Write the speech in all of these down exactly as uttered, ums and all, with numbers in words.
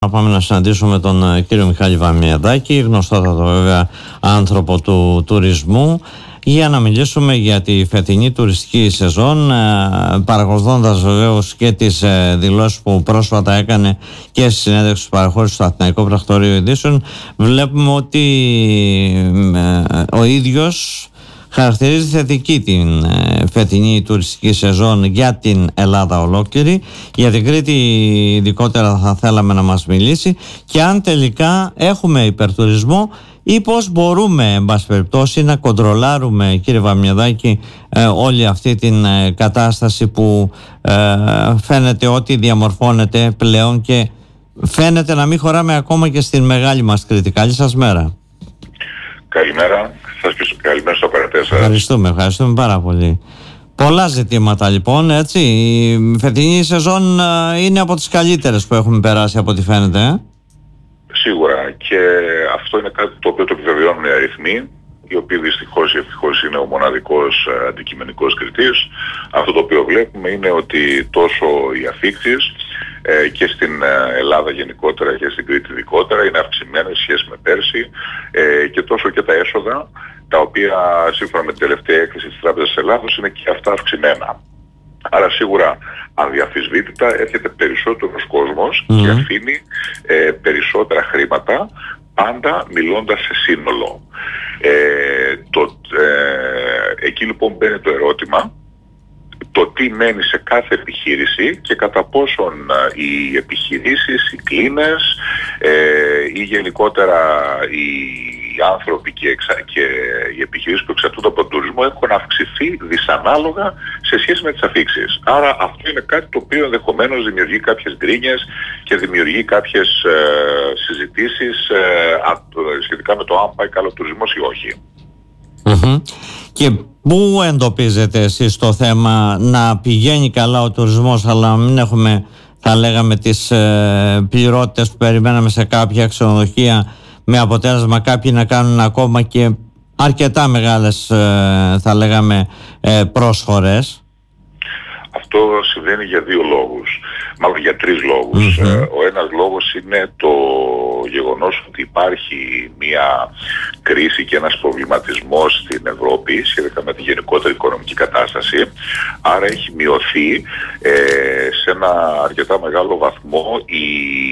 Να πάμε να συναντήσουμε τον κύριο Μιχάλη Βαμιαδάκη, γνωστότατο βέβαια άνθρωπο του τουρισμού, για να μιλήσουμε για τη φετινή τουριστική σεζόν, παρακολουθώντας βεβαίως και τις δηλώσεις που πρόσφατα έκανε και στη συνέντευξη που παραχώρησε στο Αθηναϊκό Πρακτορείο Ειδήσεων. Βλέπουμε ότι ο ίδιος χαρακτηρίζει θετική την φετινή τουριστική σεζόν για την Ελλάδα ολόκληρη. Για την Κρήτη ειδικότερα θα θέλαμε να μας μιλήσει, και αν τελικά έχουμε υπερτουρισμό ή πώς μπορούμε εν πάση περιπτώσει να κοντρολάρουμε, κύριε Βαμιαδάκη, όλη αυτή την κατάσταση που φαίνεται ότι διαμορφώνεται πλέον και φαίνεται να μην χωράμε ακόμα και στην μεγάλη μας Κρήτη. Καλή σας μέρα. Καλημέρα. Σας πίσω καλημέρα στο παρατές σας. Ευχαριστούμε, ευχαριστούμε πάρα πολύ. Πολλά ζητήματα λοιπόν, έτσι. Η φετινή σεζόν είναι από τις καλύτερες που έχουμε περάσει από ό,τι φαίνεται. Ε? Σίγουρα, και αυτό είναι κάτι το οποίο το επιβεβαιώνουν οι αριθμοί, οι οποίοι δυστυχώς ή ευτυχώς είναι ο μοναδικός αντικειμενικός κριτής. Αυτό το οποίο βλέπουμε είναι ότι τόσο οι αφίξεις ε, και στην Ελλάδα γενικότερα και στην Κρήτη ειδικότερα είναι αυξημένες σχέση με πέρσι, ε, και τόσο και τα έσοδα, τα οποία σύμφωνα με την τελευταία έκθεση της Τράπεζας της Ελλάδος είναι και αυτά αυξημένα. Άρα σίγουρα αδιαφυσβήτητα έρχεται περισσότερος κόσμος mm. και αφήνει ε, περισσότερα χρήματα, πάντα μιλώντας σε σύνολο. Ε, το, ε, εκεί λοιπόν μπαίνει το ερώτημα, το τι μένει σε κάθε επιχείρηση και κατά πόσον οι επιχειρήσεις, οι κλίνες ε, ή γενικότερα οι οι άνθρωποι και, εξα... και οι επιχειρήσεις που εξαρτούνται από τον τουρισμό έχουν αυξηθεί δυσανάλογα σε σχέση με τις αφίξεις. Άρα αυτό είναι κάτι το οποίο ενδεχομένως δημιουργεί κάποιες γκρίνιες και δημιουργεί κάποιες ε, συζητήσεις ε, σχετικά με το αν πάει καλό τουρισμός ή όχι. Mm-hmm. Και πού εντοπίζετε εσείς το θέμα να πηγαίνει καλά ο τουρισμός, αλλά να μην έχουμε, θα λέγαμε, τις ε, πληρότητες που περιμέναμε σε κάποια ξενοδοχεία, με αποτέλεσμα κάποιοι να κάνουν ακόμα και αρκετά μεγάλες, θα λέγαμε, πρόσφορες? Αυτό συμβαίνει για δύο λόγους, μάλλον για τρεις λόγους. Mm-hmm. Ο ένας λόγος είναι το γεγονός ότι υπάρχει μια κρίση και ένας προβληματισμός στην Ευρώπη σχετικά με τη γενικότερη οικονομική κατάσταση. Άρα έχει μειωθεί ε, σε ένα αρκετά μεγάλο βαθμό η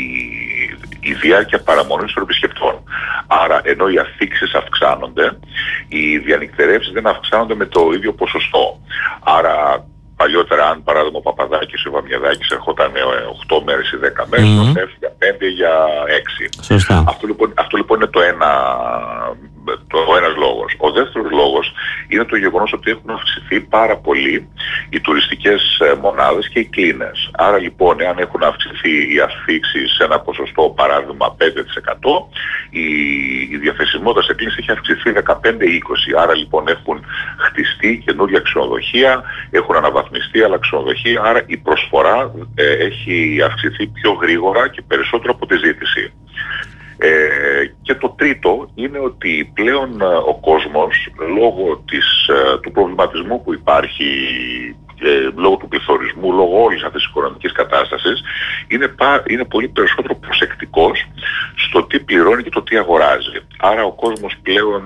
η διάρκεια παραμονής των επισκεπτών. Άρα ενώ οι αφίξεις αυξάνονται, οι διανυκτερεύσεις δεν αυξάνονται με το ίδιο ποσοστό. Άρα παλιότερα, αν παράδειγμα ο Παπαδάκης ή ο Βαμιαδάκης ερχόταν οκτώ μέρες ή δέκα μέρες, mm-hmm. θα έφυγε πέντε για έξι. Σωστά. Αυτό λοιπόν, αυτό λοιπόν είναι το ένα, το, ο ένας λόγος. Ο δεύτερος λόγος είναι το γεγονός ότι έχουν αυξηθεί πάρα πολύ οι τουριστικές μονάδες και οι κλίνες. Άρα λοιπόν, εάν έχουν αυξηθεί οι αφίξεις σε ένα ποσοστό, παράδειγμα πέντε τοις εκατό, η, η διαθεσιμότητα σε κλίνες έχει αυξηθεί δεκαπέντε με είκοσι. Άρα λοιπόν έχουν χτιστεί καινούργια ξενοδοχεία, έχουν αναβαθμιστεί άλλα ξενοδοχεία, άρα η προσφορά ε, έχει αυξηθεί πιο γρήγορα και περισσότερο από τη ζήτηση. Ε, και το τρίτο είναι ότι πλέον ο κόσμος, λόγω της, του προβληματισμού που υπάρχει, ε, λόγω του πληθωρισμού, λόγω όλης αυτής της οικονομικής κατάστασης, είναι, πα, είναι πολύ περισσότερο προσεκτικός στο τι πληρώνει και το τι αγοράζει. Άρα ο κόσμος πλέον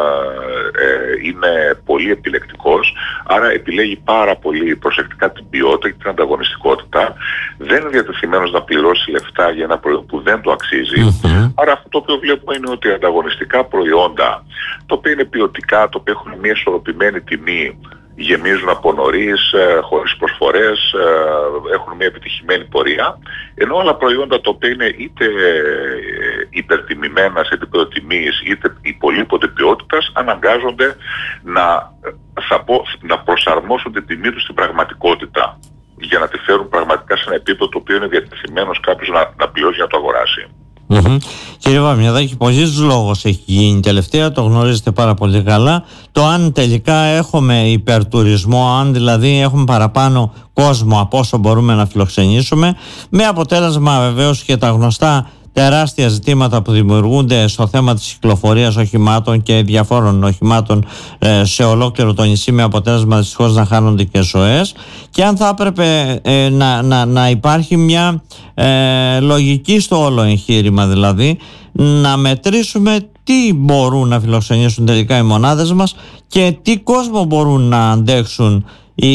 ε, είναι πολύ επιλεκτικός, άρα επιλέγει πάρα πολύ προσεκτικά την ποιότητα και την ανταγωνιστικότητα. Δεν είναι διατεθειμένος να πληρώσει λεφτά για ένα προϊόν που δεν το αξίζει. Mm-hmm. Άρα αυτό το οποίο βλέπουμε είναι ότι ανταγωνιστικά προϊόντα, τα οποία είναι ποιοτικά, τα οποία έχουν μια ισορροπημένη τιμή, γεμίζουν από νωρίς, ε, χωρίς προσφορές, ε, έχουν μια επιτυχημένη πορεία, ενώ άλλα προϊόντα τα οποία είναι είτε ε, υπερτιμημένα σε επίπεδο τιμής, είτε υπολείπονται ποιότητας, αναγκάζονται να, θα πω, να προσαρμόσουν την τιμή τους στην πραγματικότητα, για να τη φέρουν πραγματικά σε ένα επίπεδο το οποίο είναι διατεθειμένος κάποιος να, να πληρώσει για να το αγοράσει. Mm-hmm. Κύριε Βαμιαδάκη, πολλής λόγος έχει γίνει τελευταία, το γνωρίζετε πάρα πολύ καλά, το αν τελικά έχουμε υπερτουρισμό, αν δηλαδή έχουμε παραπάνω κόσμο από όσο μπορούμε να φιλοξενήσουμε, με αποτέλεσμα βεβαίως και τα γνωστά τεράστια ζητήματα που δημιουργούνται στο θέμα της κυκλοφορίας οχημάτων και διαφόρων οχημάτων ε, σε ολόκληρο το νησί, με αποτέλεσμα δυστυχώς να χάνονται και ζωές, και αν θα έπρεπε ε, να, να, να υπάρχει μια ε, λογική στο όλο εγχείρημα, δηλαδή να μετρήσουμε τι μπορούν να φιλοξενήσουν τελικά οι μονάδες μας και τι κόσμο μπορούν να αντέξουν οι,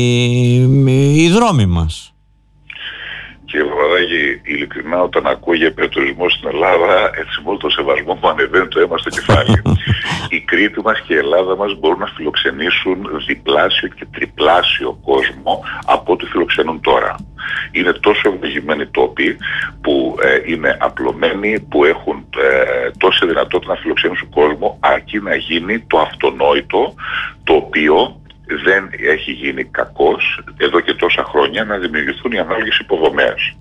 οι δρόμοι μας. Κύριε Παπαδάκη, ειλικρινά, όταν ακούω για υπερτουρισμό στην Ελλάδα, έτσι με όλο το σεβασμό μου ανεβαίνει το αίμα στο κεφάλι. Η Κρήτη μας και η Ελλάδα μας μπορούν να φιλοξενήσουν διπλάσιο και τριπλάσιο κόσμο από ό,τι φιλοξενούν τώρα. Είναι τόσο ευλογημένοι τόποι που ε, είναι απλωμένοι, που έχουν ε, τόση δυνατότητα να φιλοξενήσουν κόσμο, αρκεί να γίνει το αυτονόητο, το οποίο δεν έχει γίνει κακώς εδώ και τόσα χρόνια, να δημιουργηθούν οι ανάλογες υποδομές.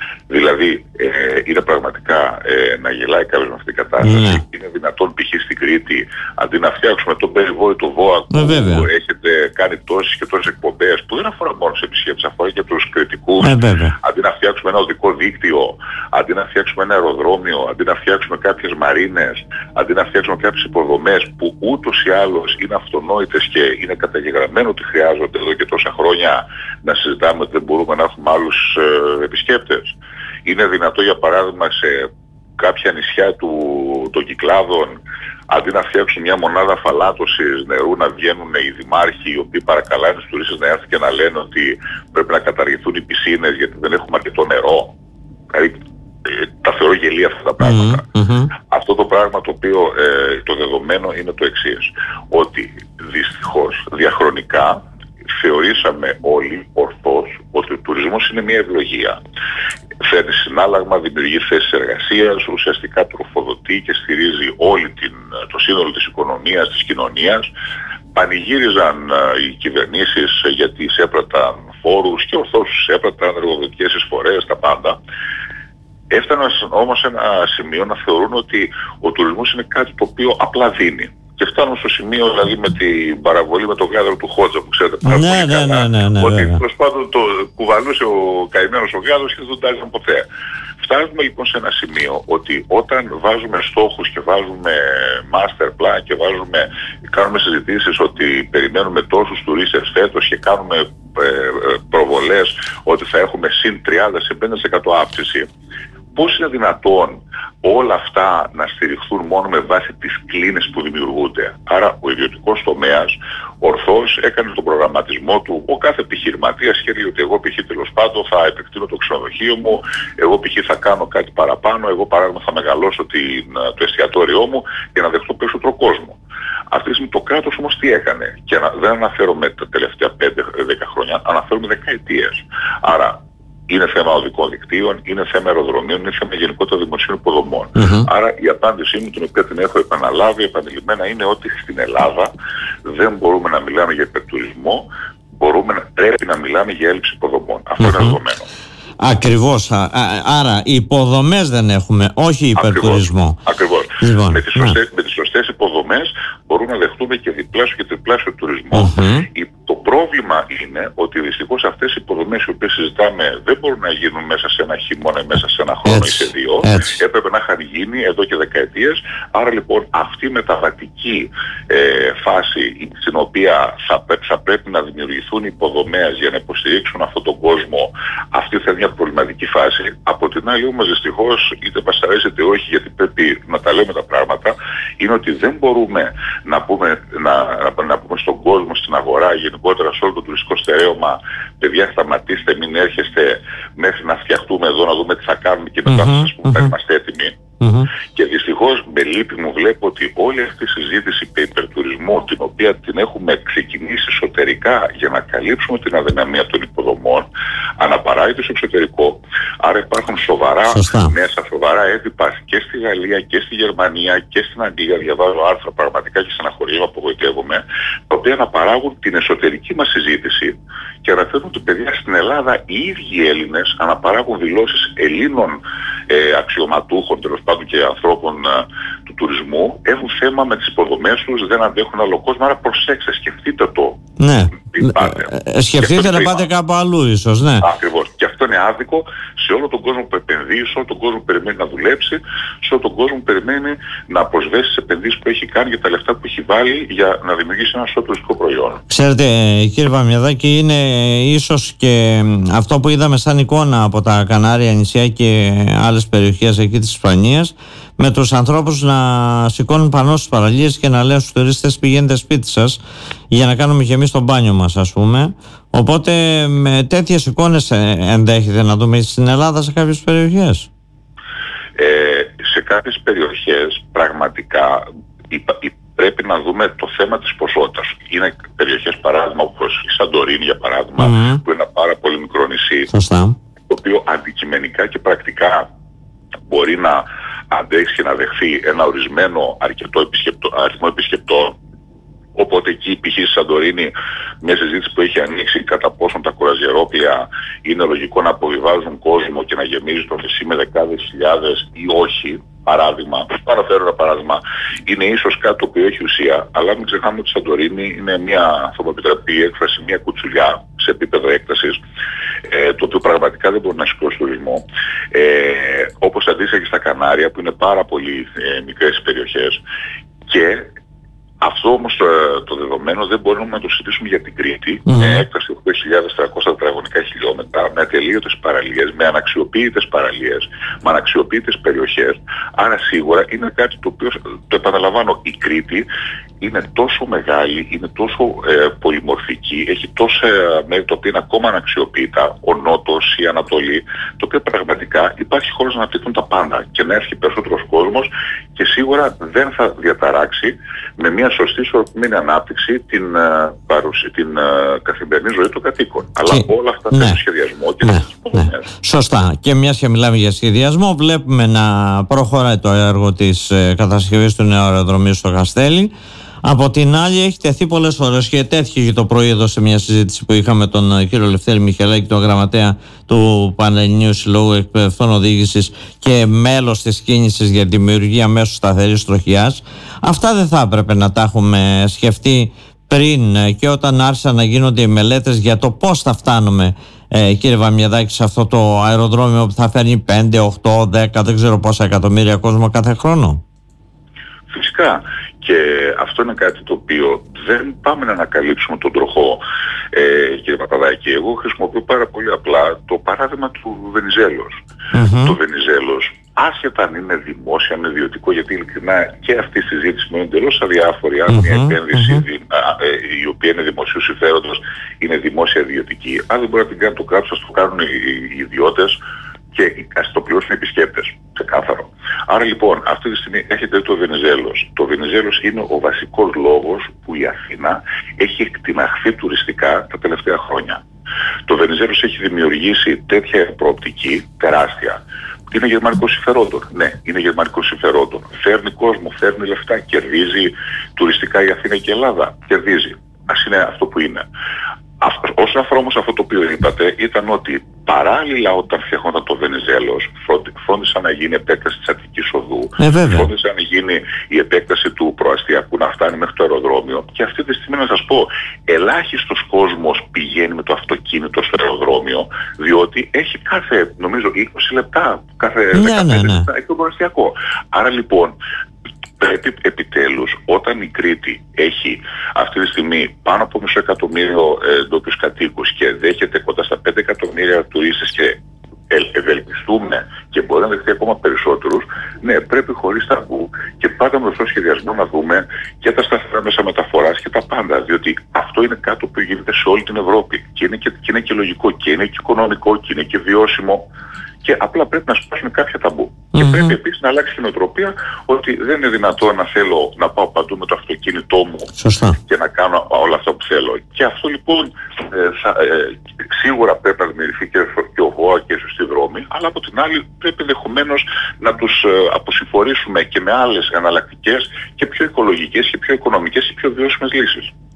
Δηλαδή ε, είναι πραγματικά ε, να γελάει κάποιος με αυτή την κατάσταση. Mm. Είναι δυνατόν π.χ. στην Κρήτη, αντί να φτιάξουμε τον περιβόητο ΒΟΑ που mm, έχετε κάνει τόσες και τόσες εκπομπές, που δεν αφορά μόνο σε επισκέπτες, αφορά και τους κριτικούς, mm, αντί να φτιάξουμε ένα οδικό δίκτυο, αντί να φτιάξουμε ένα αεροδρόμιο, αντί να φτιάξουμε κάποιες μαρίνες, αντί να φτιάξουμε κάποιες υποδομές που ούτως ή άλλως είναι αυτονόητες και είναι καταγεγραμμένο ότι χρειάζονται εδώ και τόσα χρόνια, να συζητάμε ότι δεν μπορούμε να έχουμε άλλους ε, επισκέπτες. Είναι δυνατό, για παράδειγμα, σε κάποια νησιά του, των Κυκλάδων, αντί να φτιάξουν μια μονάδα αφαλάτωσης νερού, να βγαίνουν οι δημάρχοι, οι οποίοι παρακαλάνε τους τουρίστες να έρθουν και να λένε ότι πρέπει να καταργηθούν οι πισίνες γιατί δεν έχουμε αρκετό νερό. Δηλαδή, ε, τα θεωρώ γελία αυτά τα πράγματα. Mm-hmm. Αυτό το πράγμα το οποίο ε, το δεδομένο είναι το εξής, ότι δυστυχώς διαχρονικά θεωρήσαμε όλοι ορθώς ότι ο τουρισμός είναι μια ευλογία. Φέρνει συνάλλαγμα, δημιουργεί θέσεις εργασίας, ουσιαστικά τροφοδοτεί και στηρίζει όλη την, το σύνολο της οικονομίας, της κοινωνίας. Πανηγύριζαν uh, οι κυβερνήσεις γιατί εισέπραταν φόρους και ορθώς εισέπραταν εργοδοτικές εισφορές, τα πάντα. Έφταναν όμως σε ένα σημείο να θεωρούν ότι ο τουρισμός είναι κάτι το οποίο απλά δίνει. Και φτάνουν στο σημείο, δηλαδή, με την παραβολή με τον γάδρο του Χότζα, που ξέρετε πάρα ναι, πολύ ναι, καλά, ναι, ναι, ναι, ότι ναι. προς πάντων το κουβαλούσε ο καημένος ο γάδρος και δεν τον τάζαν ποτέ. Φτάνουμε λοιπόν σε ένα σημείο ότι όταν βάζουμε στόχους και βάζουμε master plan και βάζουμε, κάνουμε συζητήσεις ότι περιμένουμε τόσους τουρίστες φέτος και κάνουμε ε, προβολές ότι θα έχουμε συν τριάντα με πενήντα τοις εκατό αύξηση, πώς είναι δυνατόν όλα αυτά να στηριχθούν μόνο με βάση τις κλίνες που δημιουργούνται? Άρα ο ιδιωτικός τομέας ορθώς έκανε τον προγραμματισμό του. Ο κάθε επιχειρηματίας χαίρει ότι εγώ π.χ. τέλος πάντων θα επεκτείνω το ξενοδοχείο μου, εγώ π.χ. θα κάνω κάτι παραπάνω, εγώ παράδειγμα θα μεγαλώσω την, το εστιατόριό μου για να δεχτώ περισσότερο κόσμο. Αυτή τη στιγμή το κράτος όμως τι έκανε? Και δεν αναφέρομαι τα τελευταία πέντε δέκα χρόνια, αναφέρομαι δεκαετίες. Άρα είναι θέμα οδικών δικτύων, είναι θέμα αεροδρομίων, είναι θέμα γενικότερα δημοσίων υποδομών. Mm-hmm. Άρα η απάντησή μου, την οποία την έχω επαναλάβει επανειλημμένα, είναι ότι στην Ελλάδα δεν μπορούμε να μιλάμε για υπερτουρισμό, μπορούμε να, πρέπει να μιλάμε για έλλειψη υποδομών. Αυτό mm-hmm. είναι δεδομένο. Ακριβώς. Α, άρα οι υποδομές δεν έχουμε, όχι υπερτουρισμό. Ακριβώς. Λοιπόν, με, τις σωστές, με τις σωστές υποδομές μπορούμε να δεχτούμε και διπλάσιο και τριπλάσιο τουρισμό. Mm-hmm. Το πρόβλημα είναι ότι δυστυχώς αυτές οι υποδομές οι οποίες συζητάμε δεν μπορούν να γίνουν μέσα σε ένα χειμώνα, μέσα σε ένα χρόνο έτσι, ή σε δύο. Έτσι. Έπρεπε να είχαν γίνει εδώ και δεκαετίες. Άρα λοιπόν αυτή η μεταβατική ε, φάση στην οποία θα, θα πρέπει να δημιουργηθούν υποδομές για να υποστηρίξουν αυτόν τον κόσμο, αυτή θα είναι μια προβληματική φάση. Από την άλλη όμως δυστυχώς, είτε μας αρέσει είτε όχι, γιατί πρέπει να τα λέμε τα πράγματα, είναι ότι δεν μπορούμε να πούμε, να, να, να πούμε στον κόσμο, στην αγορά, γενικότερα σε όλο το τουριστικό στερέωμα, παιδιά σταματήστε, μην έρχεστε μέχρι να φτιαχτούμε εδώ, να δούμε τι θα κάνουμε και μετά mm-hmm, mm-hmm. θα είμαστε έτοιμοι. Mm-hmm. Και δυστυχώς με λύπη μου βλέπω ότι όλη αυτή η συζήτηση περί υπερτουρισμού, την οποία την έχουμε ξεκινήσει εσωτερικά για να καλύψουμε την αδυναμία των υποδομών, αναπαράγεται στο εξωτερικό. Άρα υπάρχουν σοβαρά Σωστά. μέσα, σοβαρά έντυπα και στη Γαλλία και στη Γερμανία και στην Αγγλία. Διαβάζω άρθρα πραγματικά και στεναχωριέμαι, απογοητεύομαι, τα οποία αναπαράγουν την εσωτερική μας συζήτηση και αναφέρουν ότι παιδιά στην Ελλάδα οι ίδιοι Έλληνες αναπαράγουν δηλώσεις Ελλήνων ε, αξιωματούχων, τέλος πάντων και ανθρώπων ε, του τουρισμού, έχουν θέμα με τις υποδομές τους, δεν αντέχουν άλλο κόσμο. Άρα προσέξτε, σκεφτείτε το. Ναι. Ε, σκεφτείτε να πάτε κάπου αλλού ίσως, ναι. Ακριβώς. Και αυτό είναι άδικο σε όλο τον κόσμο που επενδύει, σε όλο τον κόσμο που περιμένει να δουλέψει, σε όλο τον κόσμο που περιμένει να αποσβέσει τις επενδύσεις που έχει κάνει για τα λεφτά που έχει βάλει για να δημιουργήσει ένα σωστό τουριστικό προϊόν. Ξέρετε, κύριε Βαμιαδάκη, είναι ίσως και αυτό που είδαμε σαν εικόνα από τα Κανάρια νησιά και άλλες περιοχές εκεί της Ισπανίας, με τους ανθρώπους να σηκώνουν πανώ στις παραλίες και να λένε στους τουρίστες πηγαίνετε σπίτι σας για να κάνουμε και εμείς το μπάνιο μας, ας πούμε. Οπότε με τέτοιες εικόνες ενδέχεται να δούμε στην Ελλάδα σε κάποιες περιοχές. Ε, σε κάποιες περιοχές πραγματικά υπα, υπα, πρέπει να δούμε το θέμα της ποσότητας. Είναι περιοχές, παράδειγμα, όπως η Σαντορίνη, για παράδειγμα, mm-hmm. που είναι ένα πάρα πολύ μικρό νησί, Σωστά. το οποίο αντικειμενικά και πρακτικά μπορεί να αντέξει και να δεχθεί ένα ορισμένο αρκετό επισκεπτό, αριθμό επισκεπτών. Οπότε εκεί, π.χ. στη Σαντορίνη, μια συζήτηση που έχει ανοίξει κατά πόσον τα κουραζιερόπλια είναι λογικό να αποβιβάζουν κόσμο και να γεμίζει το νησί με δεκάδες χιλιάδες ή όχι. Παράδειγμα, παραφέρω ένα παράδειγμα, είναι ίσως κάτι το οποίο έχει ουσία, αλλά μην ξεχνάμε ότι η Σαντορίνη είναι μια, θα μου επιτραπεί η έκφραση, μια κουτσουλιά σε επίπεδο έκτασης, ε, το οποίο πραγματικά δεν μπορεί να σηκώσει τουρισμό. Ε, όπως αντίστοιχα και στα Κανάρια, που είναι πάρα πολύ ε, μικρές περιοχές. Και αυτό όμως το, το δεδομένο δεν μπορούμε να το συζητήσουμε για την Κρήτη, mm-hmm. με έκταση οκτώ χιλιάδες τριακόσια τετραγωνικά χιλιόμετρα, με ατελείωτες παραλίες, με αναξιοποιητές παραλίες, με αναξιοποιητές περιοχές. Άρα σίγουρα είναι κάτι το οποίο, το επαναλαμβάνω, η Κρήτη είναι τόσο μεγάλη, είναι τόσο ε, πολυμορφική, έχει τόσα μέρη τα οποία είναι ακόμα αναξιοποιητά, ο Νότος, η Ανατολή, το οποίο πραγματικά υπάρχει χώρος να αναπτύξουν τα πάντα και να έρθει περισσότερος κόσμος και σίγουρα δεν θα διαταράξει με μια σωστή ισορροπημένη ανάπτυξη την, uh, παρουσία, την uh, καθημερινή ζωή των κατοίκων. Αλλά και, όλα αυτά ναι, θέλουν σχεδιασμό και ναι, ναι. Σωστά. Και μιας και μιλάμε για σχεδιασμό, βλέπουμε να προχωράει το έργο της ε, κατασκευής του νέου αεροδρομίου στο Καστέλι. Από την άλλη, έχει τεθεί πολλές ώρες και τέθηκε και το πρωί εδώ σε μια συζήτηση που είχαμε τον κύριο Λευτέρη Μιχελάκη, τον γραμματέα του Πανελληνίου Συλλόγου Εκπαιδευτών Οδήγησης και μέλος της κίνησης για τη δημιουργία μέσω σταθερής τροχιάς. Αυτά δεν θα έπρεπε να τα έχουμε σκεφτεί πριν και όταν άρχισαν να γίνονται οι μελέτες για το πώς θα φτάνουμε, ε, κύριε Βαμιαδάκη, σε αυτό το αεροδρόμιο που θα φέρνει πέντε, οκτώ, δέκα, δεν ξέρω πόσα εκατομμύρια κόσμο κάθε χρόνο. Φυσικά. Και αυτό είναι κάτι το οποίο δεν πάμε να ανακαλύψουμε τον τροχό, ε, κύριε Παπαδάκη. Εγώ χρησιμοποιώ πάρα πολύ απλά το παράδειγμα του Βενιζέλος. Mm-hmm. Το Βενιζέλος, άσχετα αν είναι δημόσια, αν είναι ιδιωτικό, γιατί ειλικρινά και αυτή η συζήτηση με εντελώς αδιάφορη, αν mm-hmm. μια επένδυση mm-hmm. δι, α, ε, η οποία είναι δημοσίου συμφέροντος, είναι δημόσια ιδιωτική. Αν δεν μπορεί να την κάνει το κράτος, ας το κάνουν οι, οι ιδιώτες και ας το πληρώσουν οι επισκέπτες. Ξεκάθαρο. Άρα λοιπόν, αυτή τη στιγμή έχετε το Βενιζέλος. Το Βενιζέλος είναι ο βασικός λόγος που η Αθήνα έχει εκτιναχθεί τουριστικά τα τελευταία χρόνια. Το Βενιζέλος έχει δημιουργήσει τέτοια προοπτική τεράστια. Είναι γερμανικό συμφερόντων. Ναι, είναι γερμανικό συμφερόντων. Φέρνει κόσμο, φέρνει λεφτά, κερδίζει τουριστικά η Αθήνα και η Ελλάδα. Κερδίζει. Ας είναι αυτό που είναι. Όσον αφορά όμως αυτό το οποίο είπατε, ήταν ότι παράλληλα όταν φτιαχνόταν το Βενιζέλος, φρόντισαν να γίνει επέκταση της Αττικής Οδού, ε, φρόντισαν να γίνει η επέκταση του προαστιακού να φτάνει μέχρι το αεροδρόμιο. Και αυτή τη στιγμή να σας πω, ελάχιστος κόσμος πηγαίνει με το αυτοκίνητο στο αεροδρόμιο, διότι έχει κάθε, νομίζω, είκοσι λεπτά, κάθε ναι, δεκαπέντε ναι, ναι. λεπτά έχει το προαστιακό. Άρα λοιπόν, πρέπει επιτέλους, όταν η Κρήτη έχει αυτή τη στιγμή πάνω από μισό εκατομμύριο ε, ντόπιους κατοίκους και δέχεται κοντά στα πέντε εκατομμύρια τουρίστες και ευελπιστούμε και μπορεί να δεχτεί ακόμα περισσότερους, ναι, πρέπει χωρίς ταμπού και πάντα με αυτό το σχεδιασμό να δούμε και τα σταθερά μέσα μεταφοράς και τα πάντα. Διότι αυτό είναι κάτι που γίνεται σε όλη την Ευρώπη και είναι και, και, είναι και λογικό και είναι και οικονομικό και είναι και βιώσιμο. Και απλά πρέπει να σπάσουν κάποια ταμπού. Mm-hmm. Και πρέπει επίσης να αλλάξει η νοοτροπία ότι δεν είναι δυνατόν να θέλω να πάω παντού με το αυτοκίνητό μου Σωστά. και να κάνω όλα αυτά που θέλω. Και αυτό λοιπόν ε, θα, ε, σίγουρα πρέπει να δημιουργηθεί και, και ο ΒΟΑ και η σωστή δρόμη, αλλά από την άλλη πρέπει ενδεχομένως να τους ε, αποσυμφορήσουμε και με άλλες εναλλακτικές και πιο οικολογικές και πιο οικονομικές και πιο βιώσιμες λύσεις.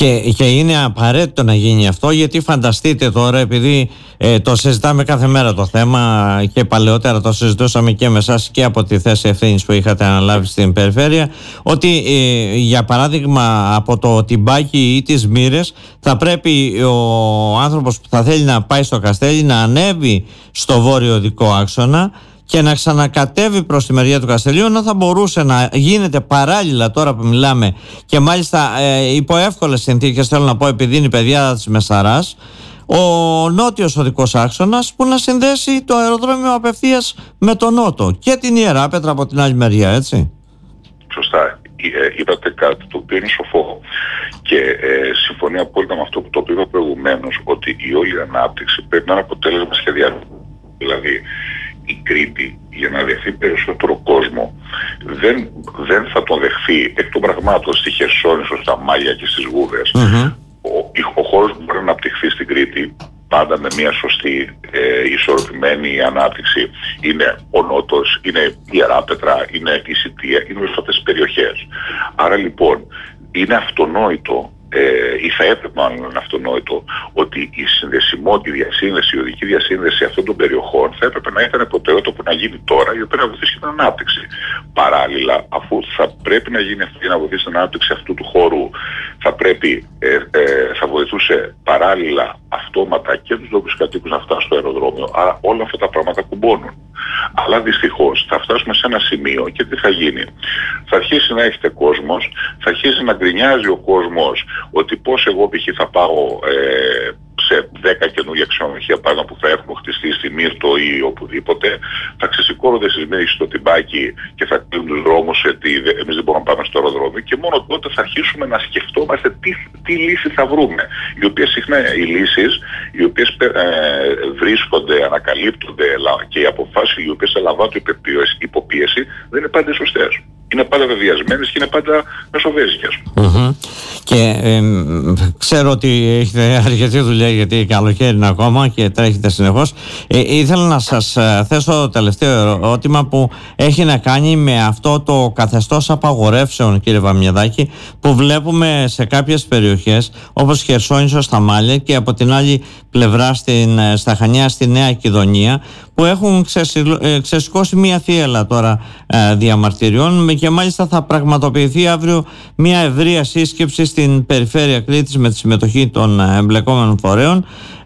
Και, και είναι απαραίτητο να γίνει αυτό, γιατί φανταστείτε τώρα, επειδή ε, το συζητάμε κάθε μέρα το θέμα και παλαιότερα το συζητούσαμε και με εσάς και από τη θέση ευθύνης που είχατε αναλάβει στην περιφέρεια, ότι ε, για παράδειγμα από το Τιμπάκι ή τις Μύρες θα πρέπει ο άνθρωπος που θα θέλει να πάει στο Καστέλι να ανέβει στο βόρειο οδικό άξονα και να ξανακατέβει προς τη μεριά του Καστελίου, να θα μπορούσε να γίνεται παράλληλα τώρα που μιλάμε, και μάλιστα ε, υπό εύκολες συνθήκες, θέλω να πω, επειδή είναι η πεδιάδα της Μεσαράς, ο νότιος οδικός άξονας που να συνδέσει το αεροδρόμιο απευθείας με τον νότο και την Ιεράπετρα από την άλλη μεριά, έτσι. Σωστά. Είπατε κάτι το οποίο είναι σοφό και ε, συμφωνεί απόλυτα με αυτό που το είπα προηγουμένως, ότι η όλη ανάπτυξη πρέπει να είναι αποτέλεσμα σχεδιασμού. Δηλαδή, η Κρήτη, για να δεχθεί περισσότερο κόσμο, δεν, δεν θα τον δεχθεί εκ των πραγμάτων στη Χερσόνησο, στα Μάγια και στις Γούδες. Mm-hmm. Ο, ο χώρος που μπορεί να αναπτυχθεί στην Κρήτη, πάντα με μια σωστή ε, ισορροπημένη ανάπτυξη, είναι ο Νότος, είναι η Ιεράπετρα, είναι η Σιτία, είναι όλες αυτές τις περιοχές. Άρα λοιπόν είναι αυτονόητο, Ε, ή θα έπρεπε μάλλον να είναι αυτονόητο, ότι η συνδεσιμότητα, η διασύνδεση, η οδική διασύνδεση αυτών των περιοχών θα έπρεπε να ήταν προτεραιότητα που να γίνει τώρα, η οποία να βοηθήσει την ανάπτυξη. Παράλληλα, αφού θα πρέπει να γίνει αυτό για να βοηθήσει την ανάπτυξη αυτού του χώρου, θα πρέπει, ε, ε, θα βοηθούσε παράλληλα αυτόματα και τους ντόπιους κατοίκους να φτάσουν στο αεροδρόμιο. Άρα όλα αυτά τα πράγματα κουμπώνουν. Αλλά δυστυχώς θα φτάσουμε σε ένα σημείο και τι θα γίνει? Θα αρχίσει να έχετε κόσμος, θα αρχίσει να γκρινιάζει ο κόσμος ότι πώς εγώ π.χ. θα πάω ε, σε δέκα καινούργια ξενοδοχεία πάνω που θα έχουν χτιστεί στη Μύρτο ή οπουδήποτε, θα ξεσηκώνονται στις Μύρες στο Τιμπάκι και θα κλείνουν τους δρόμους ότι εμείς δεν μπορούμε να πάμε στο αεροδρόμιο, και μόνο τότε θα αρχίσουμε να σκεφτόμαστε τι, τι λύση θα βρούμε, οι οποίες συχνά οι λύσεις οι οποίες ε, βρίσκονται, ανακαλύπτονται και οι αποφάσεις οι οποίες ελαμβάνουν υποπίεση δεν είναι πάντα σωστές. Είναι πάντα βεβαιασμένες και είναι πάντα μεσοβέζικες. Mm-hmm. Και ε, ξέρω ότι έχετε αρκετή δουλειά, γιατί καλοκαίρι είναι ακόμα και τρέχετε συνεχώς. Ε, ήθελα να σας θέσω το τελευταίο ερώτημα που έχει να κάνει με αυτό το καθεστώς απαγορεύσεων, κύριε Βαμιεδάκη, που βλέπουμε σε κάποιες περιοχές όπως Χερσόνησο, στα Μάλια, και από την άλλη πλευρά στην, στα Χανιά, στη Νέα Κιδωνία, που έχουν ξεσηκώσει μια θύελλα τώρα ε, διαμαρτυριών, και μάλιστα θα πραγματοποιηθεί αύριο μια ευρεία σύσκεψη στην περιφέρεια Κρήτης με τη συμμετοχή των εμπλεκόμενων φορέων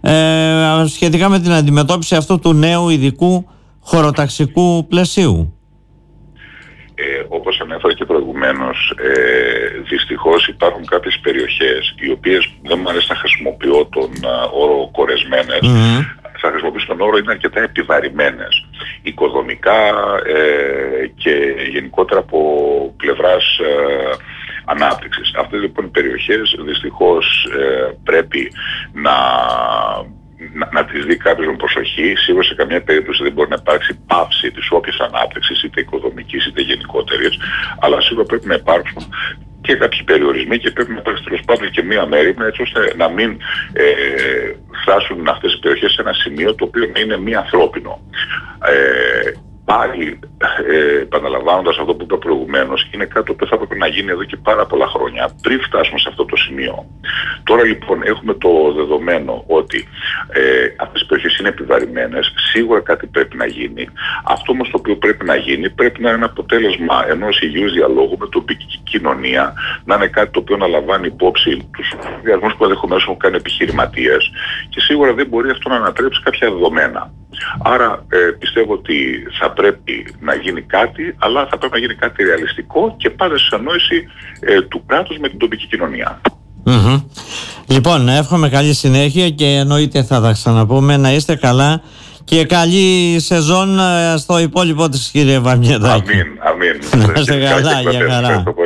ε, σχετικά με την αντιμετώπιση αυτού του νέου ειδικού χωροταξικού πλαισίου. Ε, όπως ανέφερα και προηγουμένως, ε, δυστυχώς υπάρχουν κάποιες περιοχές οι οποίες δεν μου αρέσει να χρησιμοποιώ τον uh, όρο κορεσμένες, mm-hmm. θα χρησιμοποιήσω τον όρο είναι αρκετά επιβαρημένες οικοδομικά ε, και γενικότερα από πλευράς ε, ανάπτυξης. Αυτές λοιπόν οι περιοχές δυστυχώς ε, πρέπει να Να, να τις δει κάποιος με προσοχή. Σίγουρα σε καμία περίπτωση δεν μπορεί να υπάρξει πάυση της όποιας ανάπτυξης, είτε οικοδομικής είτε γενικότερης, αλλά σίγουρα πρέπει να υπάρξουν και κάποιοι περιορισμοί και πρέπει να υπάρξει τέλος πάντων και μία μέρημνα, έτσι ώστε να μην ε, φτάσουν αυτές οι περιοχές σε ένα σημείο το οποίο να είναι μη ανθρώπινο. Ε, Πάλι, ε, επαναλαμβάνοντας αυτό που είπα προηγουμένως, είναι κάτι που θα έπρεπε να γίνει εδώ και πάρα πολλά χρόνια πριν φτάσουμε σε αυτό το σημείο. Τώρα λοιπόν έχουμε το δεδομένο ότι ε, αυτές οι περιοχές είναι επιβαρημένες, σίγουρα κάτι πρέπει να γίνει. Αυτό όμως το οποίο πρέπει να γίνει πρέπει να είναι ένα αποτέλεσμα ενός υγιούς διαλόγου με τοπική κοινωνία, να είναι κάτι το οποίο να λαμβάνει υπόψη τους διασμούς που ενδεχομένως έχουν κάνει επιχειρηματίες, και σίγουρα δεν μπορεί αυτό να ανατρέψει κάποια δεδομένα. Άρα ε, πιστεύω ότι θα πρέπει να γίνει κάτι, αλλά θα πρέπει να γίνει κάτι ρεαλιστικό και πάντα σε συνεννόηση ε, του κράτους με την τοπική κοινωνία. Mm-hmm. Λοιπόν, εύχομαι καλή συνέχεια και εννοείται θα τα ξαναπούμε. Να είστε καλά και καλή σεζόν στο υπόλοιπο της, κύριε Βαμιεδάκη. Αμήν, αμήν. Να είστε καλά, για χαρά.